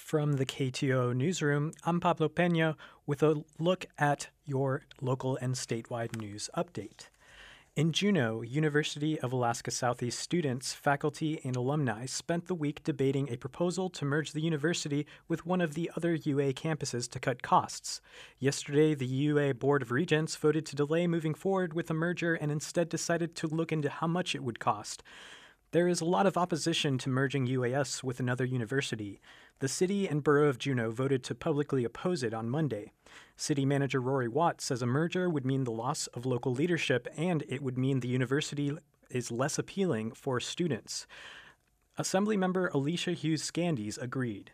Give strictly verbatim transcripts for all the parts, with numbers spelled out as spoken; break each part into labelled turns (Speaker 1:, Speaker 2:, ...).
Speaker 1: From the K T O newsroom, I'm Pablo Peña with a look at your local and statewide news update. In Juneau, University of Alaska Southeast students, faculty, and alumni spent the week debating a proposal to merge the university with one of the other U A campuses to cut costs. Yesterday, the U A Board of Regents voted to delay moving forward with the merger and instead decided to look into how much it would cost. There is a lot of opposition to merging U A S with another university. The city and borough of Juneau voted to publicly oppose it on Monday. City Manager Rory Watt says a merger would mean the loss of local leadership and it would mean the university is less appealing for students. Assemblymember Alicia Hughes Scandies agreed.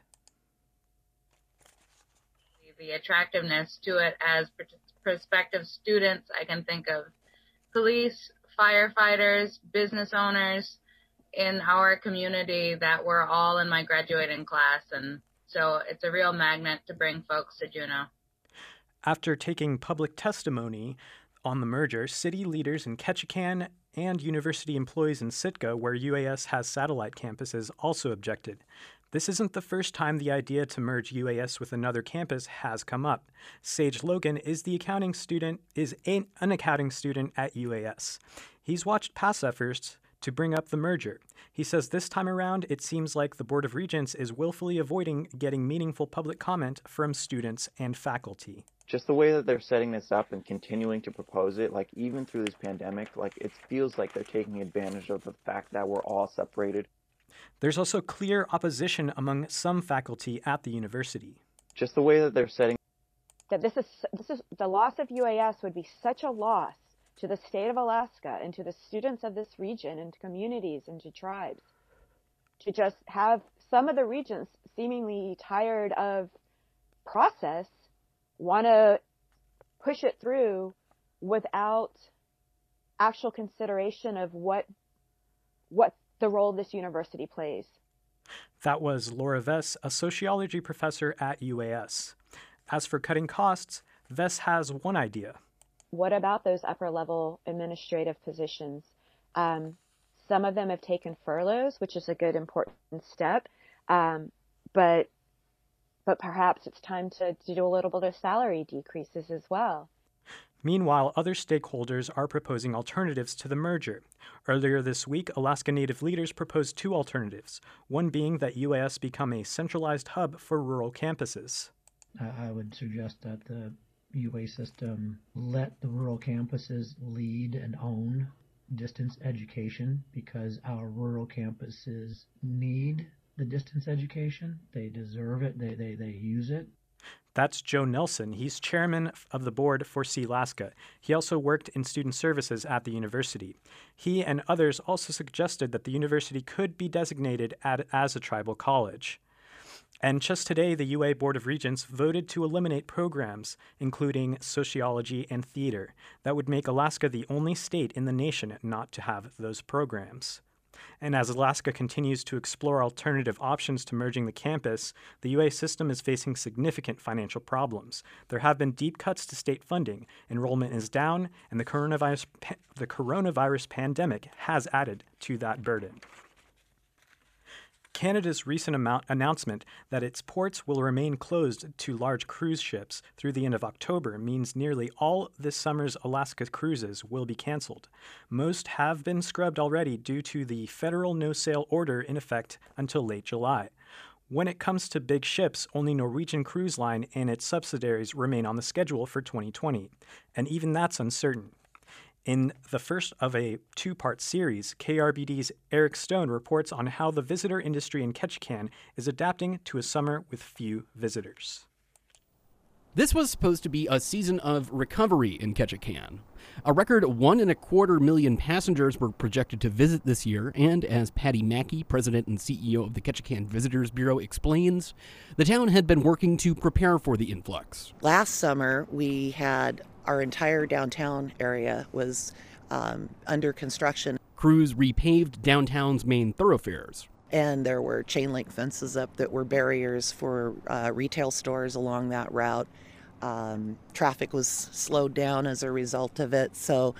Speaker 2: The attractiveness to it as prospective students, I can think of police, firefighters, business owners in our community that were all in my graduating class, and so it's a real magnet to bring folks to Juneau.
Speaker 1: After taking public testimony on the merger, city leaders in Ketchikan and university employees in Sitka, where U A S has satellite campuses, also objected. This isn't the first time the idea to merge U A S with another campus has come up. Sage Logan is the accounting student, is an accounting student at U A S. He's watched past efforts to bring up the merger. He says this time around, it seems like the Board of Regents is willfully avoiding getting meaningful public comment from students and faculty.
Speaker 3: Just the way that they're setting this up and continuing to propose it, like even through this pandemic, like it feels like they're taking advantage of the fact that we're all separated.
Speaker 1: There's also clear opposition among some faculty at the university.
Speaker 3: Just the way that they're setting
Speaker 4: that this is this is the loss of U A S would be such a loss to the state of Alaska and to the students of this region and to communities and to tribes, to just have some of the regents seemingly tired of process want to push it through without actual consideration of what what the role this university plays.
Speaker 1: That was Laura Vess, a sociology professor at U A S. As for cutting costs, Vess has one idea.
Speaker 4: What about those upper level administrative positions? Um, some of them have taken furloughs, which is a good important step, um, but but perhaps it's time to, to do a little bit of salary decreases as well.
Speaker 1: Meanwhile, other stakeholders are proposing alternatives to the merger. Earlier this week, Alaska Native leaders proposed two alternatives, one being that U A S become a centralized hub for rural campuses.
Speaker 5: I would suggest that the U A system let the rural campuses lead and own distance education because our rural campuses need the distance education. They deserve it. They, they, they use it.
Speaker 1: That's Joe Nelson. He's chairman of the board for Sealaska. He also worked in student services at the university. He and others also suggested that the university could be designated at, as a tribal college. And just today, the U A Board of Regents voted to eliminate programs, including sociology and theater, that would make Alaska the only state in the nation not to have those programs. And as Alaska continues to explore alternative options to merging the campus, the U A system is facing significant financial problems. There have been deep cuts to state funding, enrollment is down, and the coronavirus, the coronavirus pandemic has added to that burden. Canada's recent amount announcement that its ports will remain closed to large cruise ships through the end of October means nearly all this summer's Alaska cruises will be canceled. Most have been scrubbed already due to the federal no-sail order in effect until late July. When it comes to big ships, only Norwegian Cruise Line and its subsidiaries remain on the schedule for twenty twenty, and even that's uncertain. In the first of a two-part series, K R B D's Eric Stone reports on how the visitor industry in Ketchikan is adapting to a summer with few visitors.
Speaker 6: This was supposed to be a season of recovery in Ketchikan. A record one and a quarter million passengers were projected to visit this year, and as Patty Mackey, president and C E O of the Ketchikan Visitors Bureau, explains, the town had been working to prepare for the influx.
Speaker 7: Last summer, we had our entire downtown area was um, under construction.
Speaker 6: Crews repaved downtown's main thoroughfares.
Speaker 7: And there were chain link fences up that were barriers for uh, retail stores along that route. Um, traffic was slowed down as a result of it. So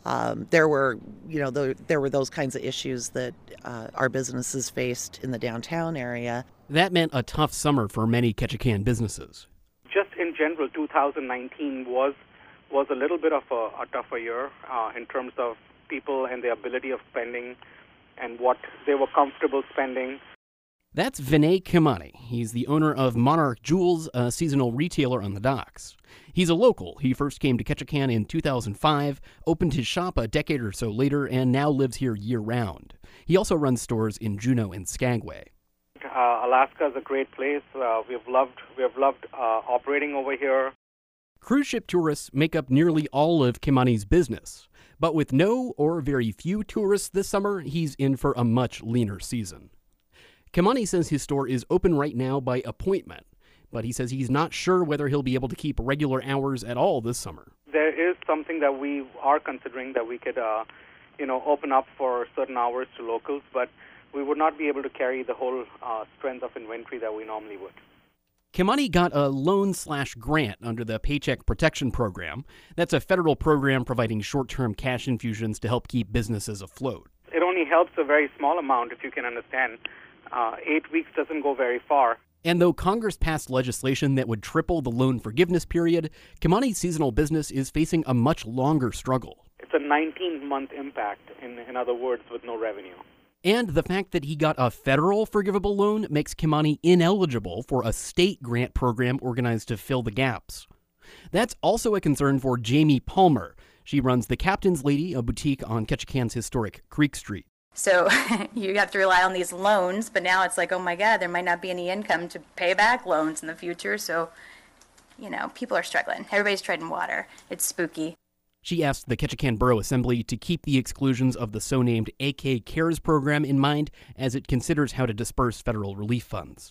Speaker 7: Um, there were, you know, the, there were those kinds of issues that uh, our businesses faced in the downtown area.
Speaker 6: That meant a tough summer for many Ketchikan businesses.
Speaker 8: Just in general, two thousand nineteen was was a little bit of a, a tougher year uh, in terms of people and their ability of spending and what they were comfortable spending.
Speaker 6: That's Vinay Kimani. He's the owner of Monarch Jewels, a seasonal retailer on the docks. He's a local. He first came to Ketchikan in two thousand five, opened his shop a decade or so later, and now lives here year-round. He also runs stores in Juneau and Skagway.
Speaker 8: Uh, Alaska is a great place. Uh, we've loved we've loved uh, operating over here.
Speaker 6: Cruise ship tourists make up nearly all of Kimani's business. But with no or very few tourists this summer, he's in for a much leaner season. Kimani says his store is open right now by appointment, but he says he's not sure whether he'll be able to keep regular hours at all this summer.
Speaker 8: There is something that we are considering that we could, uh, you know, open up for certain hours to locals, but we would not be able to carry the whole uh, strength of inventory that we normally would.
Speaker 6: Kimani got a loan slash grant under the Paycheck Protection Program. That's a federal program providing short-term cash infusions to help keep businesses afloat.
Speaker 8: It only helps a very small amount, if you can understand. Uh, eight weeks doesn't go very far.
Speaker 6: And though Congress passed legislation that would triple the loan forgiveness period, Kimani's seasonal business is facing a much longer struggle.
Speaker 8: It's a nineteen-month impact, in, in other words, with no revenue.
Speaker 6: And the fact that he got a federal forgivable loan makes Kimani ineligible for a state grant program organized to fill the gaps. That's also a concern for Jamie Palmer. She runs the Captain's Lady, a boutique on Ketchikan's historic Creek Street.
Speaker 9: So you have to rely on these loans, but now it's like, oh my God, there might not be any income to pay back loans in the future. So, you know, people are struggling. Everybody's treading water. It's spooky.
Speaker 6: She asked the Ketchikan Borough Assembly to keep the exclusions of the so-named A K CARES program in mind as it considers how to disperse federal relief funds.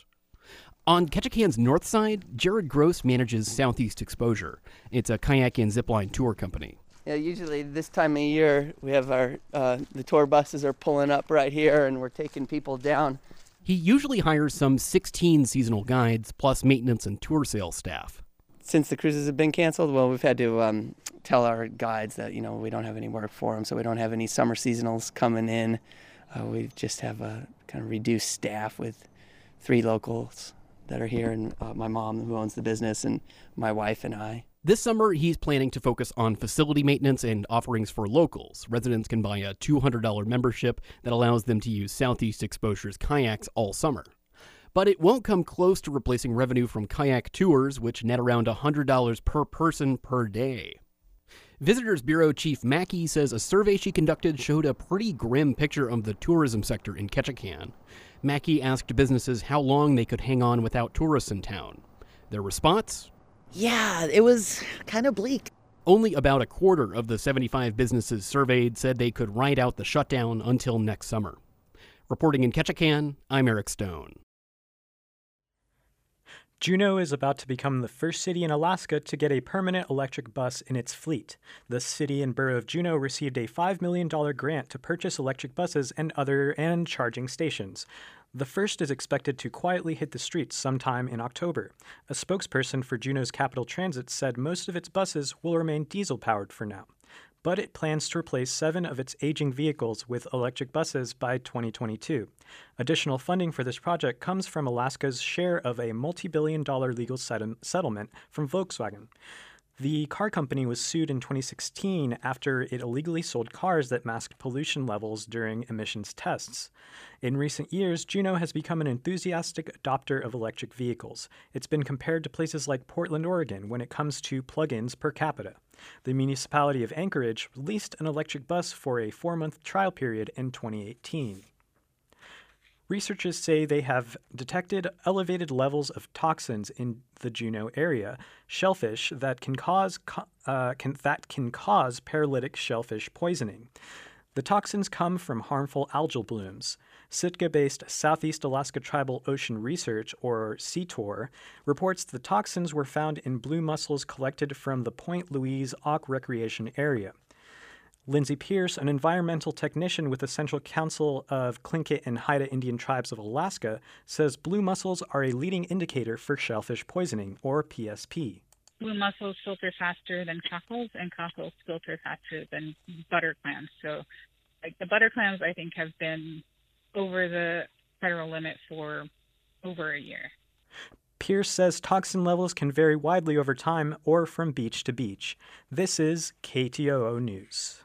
Speaker 6: On Ketchikan's north side, Jared Gross manages Southeast Exposure. It's a kayak and zipline tour company.
Speaker 10: Yeah, usually this time of year, we have our, uh, the tour buses are pulling up right here and we're taking people down.
Speaker 6: He usually hires some sixteen seasonal guides, plus maintenance and tour sales staff.
Speaker 10: Since the cruises have been canceled, well, we've had to um, tell our guides that, you know, we don't have any work for them, so we don't have any summer seasonals coming in. Uh, we just have a kind of reduced staff with three locals that are here, and uh, my mom, who owns the business, and my wife and I.
Speaker 6: This summer, he's planning to focus on facility maintenance and offerings for locals. Residents can buy a two hundred dollars membership that allows them to use Southeast Exposure's kayaks all summer. But it won't come close to replacing revenue from kayak tours, which net around one hundred dollars per person per day. Visitors Bureau Chief Mackey says a survey she conducted showed a pretty grim picture of the tourism sector in Ketchikan. Mackey asked businesses how long they could hang on without tourists in town. Their response?
Speaker 7: Yeah, it was kind of bleak.
Speaker 6: Only about a quarter of the seventy-five businesses surveyed said they could ride out the shutdown until next summer. Reporting in Ketchikan, I'm Eric Stone.
Speaker 1: Juneau is about to become the first city in Alaska to get a permanent electric bus in its fleet. The city and borough of Juneau received a five million dollars grant to purchase electric buses and other and charging stations. The first is expected to quietly hit the streets sometime in October. A spokesperson for Juneau's Capital Transit said most of its buses will remain diesel-powered for now, but it plans to replace seven of its aging vehicles with electric buses by twenty twenty-two. Additional funding for this project comes from Alaska's share of a multi-billion dollar legal settlement from Volkswagen. The car company was sued in twenty sixteen after it illegally sold cars that masked pollution levels during emissions tests. In recent years, Juneau has become an enthusiastic adopter of electric vehicles. It's been compared to places like Portland, Oregon, when it comes to plug-ins per capita. The municipality of Anchorage released an electric bus for a four-month trial period in twenty eighteen. Researchers say they have detected elevated levels of toxins in the Juneau area, shellfish that can cause uh, can, that can cause paralytic shellfish poisoning. The toxins come from harmful algal blooms. Sitka-based Southeast Alaska Tribal Ocean Research, or C T O R, reports the toxins were found in blue mussels collected from the Point Louise Auk Recreation Area. Lindsay Pierce, an environmental technician with the Central Council of Tlingit and Haida Indian Tribes of Alaska, says blue mussels are a leading indicator for shellfish poisoning, or P S P.
Speaker 11: blue mussels filter faster than cockles, and cockles filter faster than butter clams. So, like the butter clams, I think have been over the federal limit for over a year.
Speaker 1: Pierce says toxin levels can vary widely over time or from beach to beach. This is K T O O News.